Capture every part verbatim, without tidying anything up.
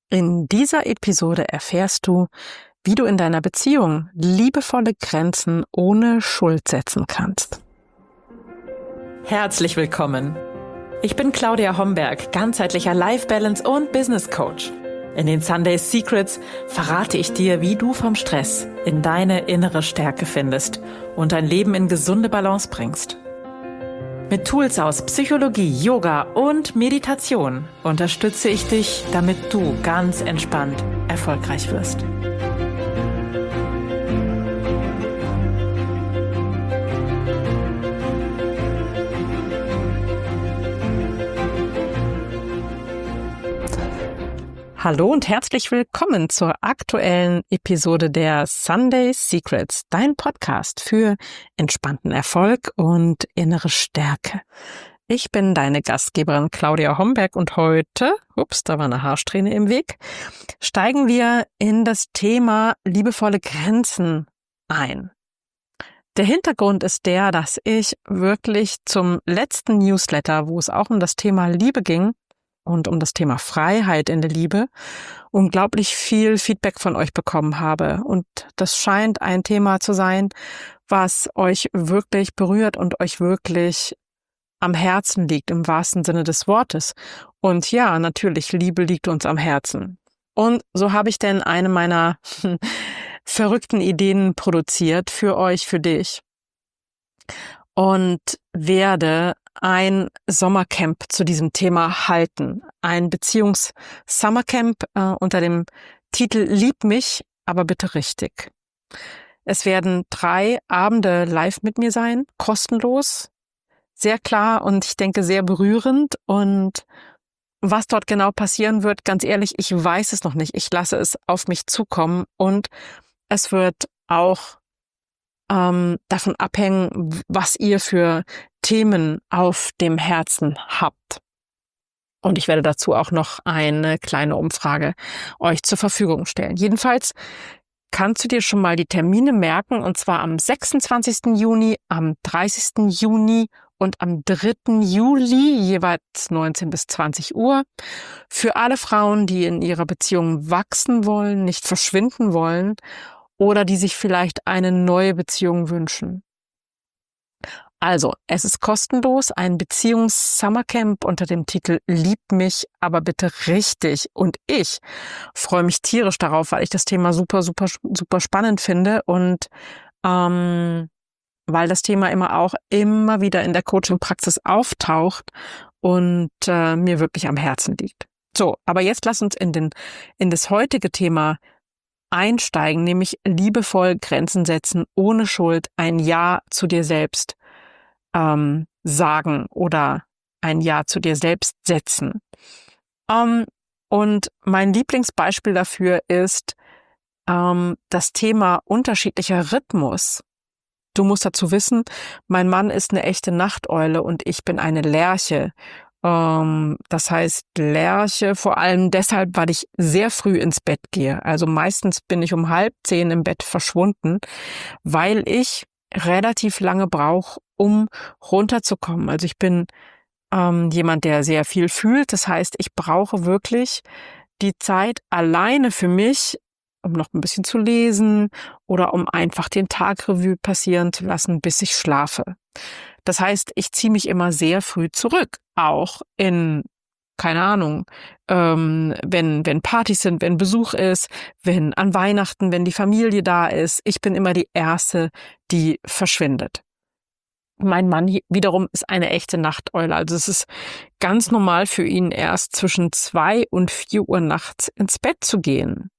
In dieser Episode erfährst du, wie du in deiner Beziehung liebevolle Grenzen ohne Schuld setzen kannst. Herzlich willkommen. Ich bin Claudia Homberg, ganzheitlicher Life Balance und Business Coach. In den Sunday Secrets verrate ich dir, wie du vom Stress in deine innere Stärke findest und dein Leben in gesunde Balance bringst. Mit Tools aus Psychologie, Yoga und Meditation unterstütze ich dich, damit du ganz entspannt erfolgreich wirst. Hallo und herzlich willkommen zur aktuellen Episode der Sunday Secrets, dein Podcast für entspannten Erfolg und innere Stärke. Ich bin deine Gastgeberin Claudia Homberg und heute, ups, da war eine Haarsträhne im Weg, steigen wir in das Thema liebevolle Grenzen ein. Der Hintergrund ist der, dass ich wirklich zum letzten Newsletter, wo es auch um das Thema Liebe ging, und um das Thema Freiheit in der Liebe unglaublich viel Feedback von euch bekommen habe. Und das scheint ein Thema zu sein, was euch wirklich berührt und euch wirklich am Herzen liegt, im wahrsten Sinne des Wortes. Und ja, natürlich, Liebe liegt uns am Herzen. Und so habe ich denn eine meiner verrückten Ideen produziert für euch, für dich. Und werde ein Sommercamp zu diesem Thema halten. Ein Beziehungs-Summercamp äh, unter dem Titel Lieb mich, aber bitte richtig. Es werden drei Abende live mit mir sein, kostenlos, sehr klar und ich denke sehr berührend. Und was dort genau passieren wird, ganz ehrlich, ich weiß es noch nicht. Ich lasse es auf mich zukommen und es wird auch ähm, davon abhängen, was ihr für Themen auf dem Herzen habt. Und ich werde dazu auch noch eine kleine Umfrage euch zur Verfügung stellen. Jedenfalls kannst du dir schon mal die Termine merken, und zwar am sechsundzwanzigsten Juni, am dreißigsten Juni und am dritten Juli, jeweils neunzehn bis zwanzig Uhr. Für alle Frauen, die in ihrer Beziehung wachsen wollen, nicht verschwinden wollen oder die sich vielleicht eine neue Beziehung wünschen. Also, es ist kostenlos, ein Beziehungs-Summercamp unter dem Titel Lieb mich, aber bitte richtig. Und ich freue mich tierisch darauf, weil ich das Thema super, super, super spannend finde und ähm, weil das Thema immer auch immer wieder in der Coaching-Praxis auftaucht und äh, mir wirklich am Herzen liegt. So, aber jetzt lass uns in den in das heutige Thema einsteigen, nämlich liebevoll Grenzen setzen, ohne Schuld, ein Ja zu dir selbst ähm, sagen oder ein Ja zu dir selbst setzen. Ähm, und mein Lieblingsbeispiel dafür ist ähm, das Thema unterschiedlicher Rhythmus. Du musst dazu wissen, mein Mann ist eine echte Nachteule und ich bin eine Lerche. Ähm, das heißt Lerche vor allem deshalb, weil ich sehr früh ins Bett gehe. Also meistens bin ich um halb zehn im Bett verschwunden, weil ich relativ lange brauche, um runterzukommen. Also ich bin ähm, jemand, der sehr viel fühlt. Das heißt, ich brauche wirklich die Zeit alleine für mich, um noch ein bisschen zu lesen oder um einfach den Tag Revue passieren zu lassen, bis ich schlafe. Das heißt, ich ziehe mich immer sehr früh zurück, auch in, keine Ahnung, ähm, wenn wenn Partys sind, wenn Besuch ist, wenn an Weihnachten, wenn die Familie da ist. Ich bin immer die Erste, die verschwindet. Mein Mann wiederum ist eine echte Nachteule. Also es ist ganz normal für ihn, erst zwischen zwei und vier Uhr nachts ins Bett zu gehen.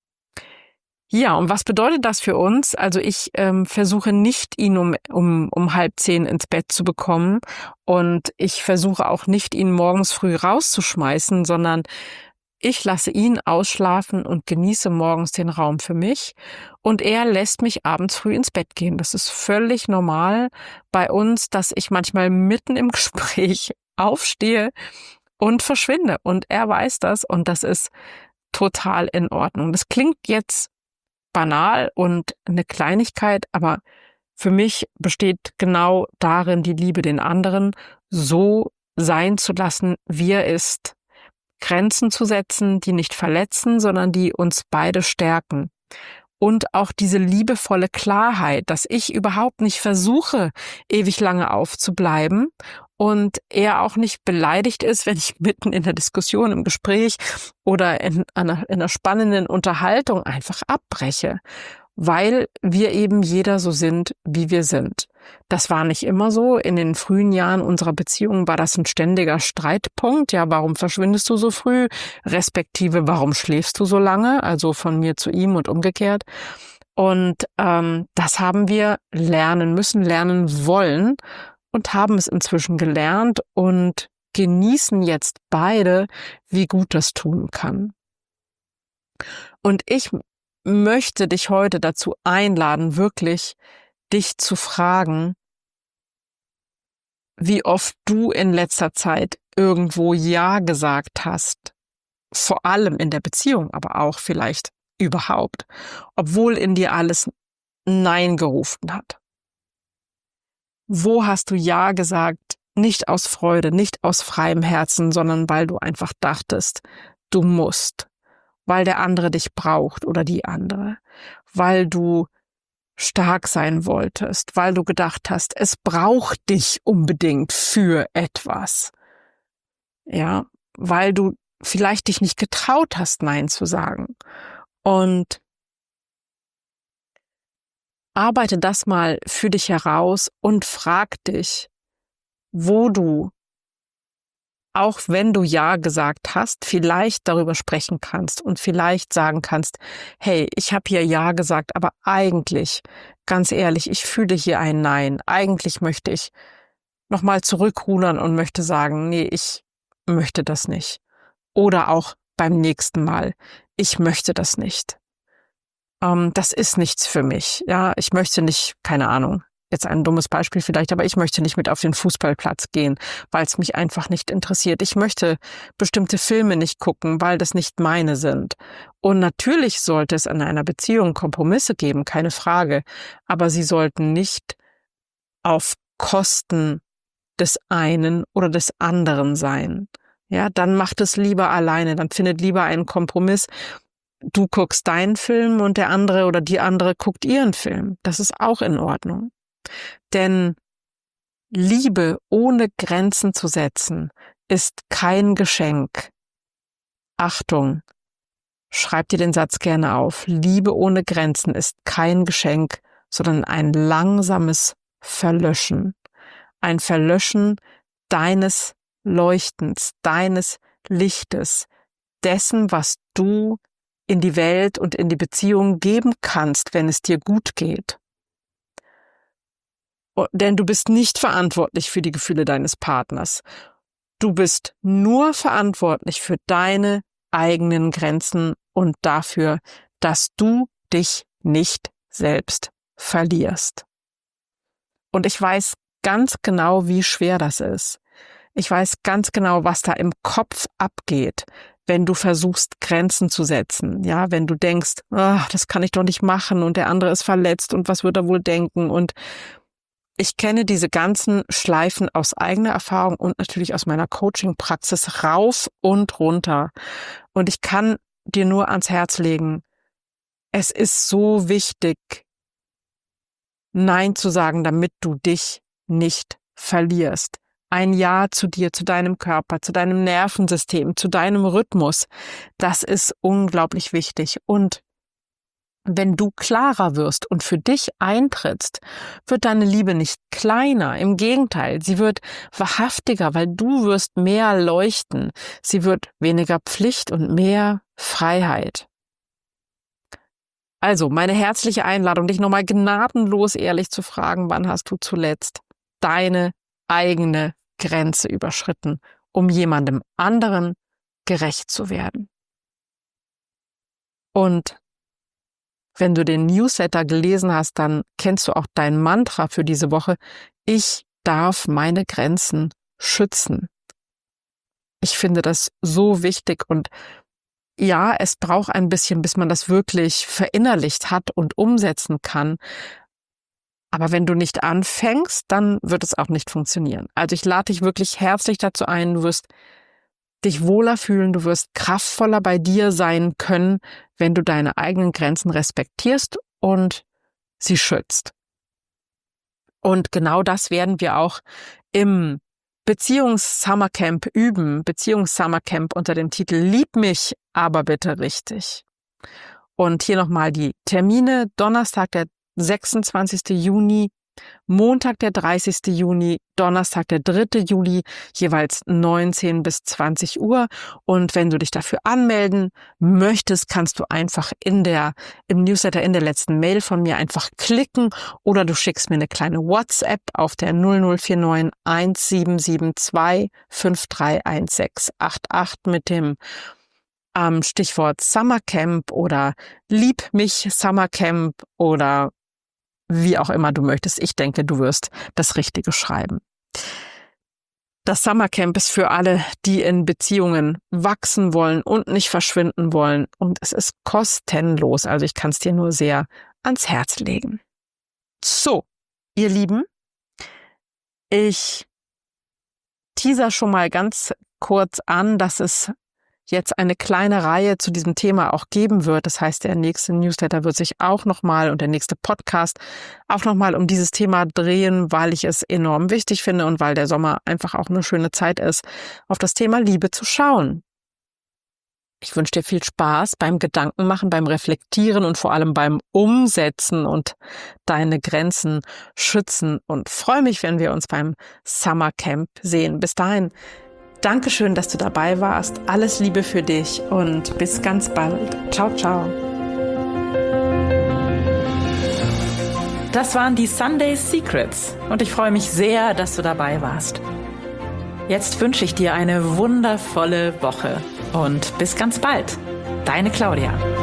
Ja, und was bedeutet das für uns? Also ich ähm, versuche nicht, ihn um, um, um halb zehn ins Bett zu bekommen und ich versuche auch nicht, ihn morgens früh rauszuschmeißen, sondern ich lasse ihn ausschlafen und genieße morgens den Raum für mich und er lässt mich abends früh ins Bett gehen. Das ist völlig normal bei uns, dass ich manchmal mitten im Gespräch aufstehe und verschwinde und er weiß das und das ist total in Ordnung. Das klingt jetzt banal und eine Kleinigkeit, aber für mich besteht genau darin die Liebe, den anderen so sein zu lassen, wie er ist, Grenzen zu setzen, die nicht verletzen, sondern die uns beide stärken. Und auch diese liebevolle Klarheit, dass ich überhaupt nicht versuche, ewig lange aufzubleiben und er auch nicht beleidigt ist, wenn ich mitten in der Diskussion, im Gespräch oder in einer, in einer spannenden Unterhaltung einfach abbreche, weil wir eben jeder so sind, wie wir sind. Das war nicht immer so. In den frühen Jahren unserer Beziehung war das ein ständiger Streitpunkt. Ja, warum verschwindest du so früh? Respektive, warum schläfst du so lange? Also von mir zu ihm und umgekehrt. Und ähm, das haben wir lernen müssen, lernen wollen und haben es inzwischen gelernt und genießen jetzt beide, wie gut das tun kann. Und ich möchte dich heute dazu einladen, wirklich dich zu fragen, wie oft du in letzter Zeit irgendwo Ja gesagt hast, vor allem in der Beziehung, aber auch vielleicht überhaupt, obwohl in dir alles Nein gerufen hat. Wo hast du Ja gesagt, nicht aus Freude, nicht aus freiem Herzen, sondern weil du einfach dachtest, du musst, weil der andere dich braucht oder die andere, weil du stark sein wolltest, weil du gedacht hast, es braucht dich unbedingt für etwas. Ja, weil du vielleicht dich nicht getraut hast, Nein zu sagen. Und arbeite das mal für dich heraus und frag dich, wo du, auch wenn du Ja gesagt hast, vielleicht darüber sprechen kannst und vielleicht sagen kannst, hey, ich habe hier Ja gesagt, aber eigentlich, ganz ehrlich, ich fühle hier ein Nein. Eigentlich möchte ich nochmal zurückrudern und möchte sagen, nee, ich möchte das nicht. Oder auch beim nächsten Mal, ich möchte das nicht. Ähm, das ist nichts für mich. Ja, ich möchte nicht, keine Ahnung, jetzt ein dummes Beispiel vielleicht, aber ich möchte nicht mit auf den Fußballplatz gehen, weil es mich einfach nicht interessiert. Ich möchte bestimmte Filme nicht gucken, weil das nicht meine sind. Und natürlich sollte es in einer Beziehung Kompromisse geben, keine Frage. Aber sie sollten nicht auf Kosten des einen oder des anderen sein. Ja, dann macht es lieber alleine, dann findet lieber einen Kompromiss. Du guckst deinen Film und der andere oder die andere guckt ihren Film. Das ist auch in Ordnung. Denn Liebe ohne Grenzen zu setzen, ist kein Geschenk. Achtung, schreib dir den Satz gerne auf. Liebe ohne Grenzen ist kein Geschenk, sondern ein langsames Verlöschen. Ein Verlöschen deines Leuchtens, deines Lichtes, dessen, was du in die Welt und in die Beziehung geben kannst, wenn es dir gut geht. Denn du bist nicht verantwortlich für die Gefühle deines Partners. Du bist nur verantwortlich für deine eigenen Grenzen und dafür, dass du dich nicht selbst verlierst. Und ich weiß ganz genau, wie schwer das ist. Ich weiß ganz genau, was da im Kopf abgeht, wenn du versuchst, Grenzen zu setzen. Ja, wenn du denkst, oh, das kann ich doch nicht machen und der andere ist verletzt und was wird er wohl denken? Und ich kenne diese ganzen Schleifen aus eigener Erfahrung und natürlich aus meiner Coaching-Praxis rauf und runter. Und ich kann dir nur ans Herz legen, es ist so wichtig, Nein zu sagen, damit du dich nicht verlierst. Ein Ja zu dir, zu deinem Körper, zu deinem Nervensystem, zu deinem Rhythmus, das ist unglaublich wichtig. Und wenn du klarer wirst und für dich eintrittst, wird deine Liebe nicht kleiner. Im Gegenteil, sie wird wahrhaftiger, weil du wirst mehr leuchten. Sie wird weniger Pflicht und mehr Freiheit. Also, meine herzliche Einladung, dich nochmal gnadenlos ehrlich zu fragen, wann hast du zuletzt deine eigene Grenze überschritten, um jemandem anderen gerecht zu werden? Und wenn du den Newsletter gelesen hast, dann kennst du auch dein Mantra für diese Woche. Ich darf meine Grenzen schützen. Ich finde das so wichtig und ja, es braucht ein bisschen, bis man das wirklich verinnerlicht hat und umsetzen kann. Aber wenn du nicht anfängst, dann wird es auch nicht funktionieren. Also ich lade dich wirklich herzlich dazu ein, du wirst dich wohler fühlen, du wirst kraftvoller bei dir sein können, wenn du deine eigenen Grenzen respektierst und sie schützt. Und genau das werden wir auch im Beziehungs-Summercamp üben, Beziehungs-Summercamp unter dem Titel Lieb mich, aber bitte richtig. Und hier nochmal die Termine: Donnerstag, der sechsundzwanzigsten Juni, Montag, der dreißigsten Juni, Donnerstag, der dritten Juli, jeweils neunzehn bis zwanzig Uhr. Und wenn du dich dafür anmelden möchtest, kannst du einfach in der, im Newsletter, in der letzten Mail von mir einfach klicken, oder du schickst mir eine kleine WhatsApp auf der null null vier neun eins sieben sieben zwei fünf drei eins sechs acht acht mit dem ähm, Stichwort Summercamp oder Lieb mich Summercamp oder wie auch immer du möchtest. Ich denke, du wirst das Richtige schreiben. Das Summercamp ist für alle, die in Beziehungen wachsen wollen und nicht verschwinden wollen. Und es ist kostenlos. Also ich kann es dir nur sehr ans Herz legen. So, ihr Lieben, ich teaser schon mal ganz kurz an, dass es jetzt eine kleine Reihe zu diesem Thema auch geben wird. Das heißt, der nächste Newsletter wird sich auch nochmal und der nächste Podcast auch nochmal um dieses Thema drehen, weil ich es enorm wichtig finde und weil der Sommer einfach auch eine schöne Zeit ist, auf das Thema Liebe zu schauen. Ich wünsche dir viel Spaß beim Gedankenmachen, beim Reflektieren und vor allem beim Umsetzen und deine Grenzen schützen, und freue mich, wenn wir uns beim Summercamp sehen. Bis dahin, Dankeschön, dass du dabei warst. Alles Liebe für dich und bis ganz bald. Ciao, ciao. Das waren die Sunday Secrets und ich freue mich sehr, dass du dabei warst. Jetzt wünsche ich dir eine wundervolle Woche und bis ganz bald. Deine Claudia.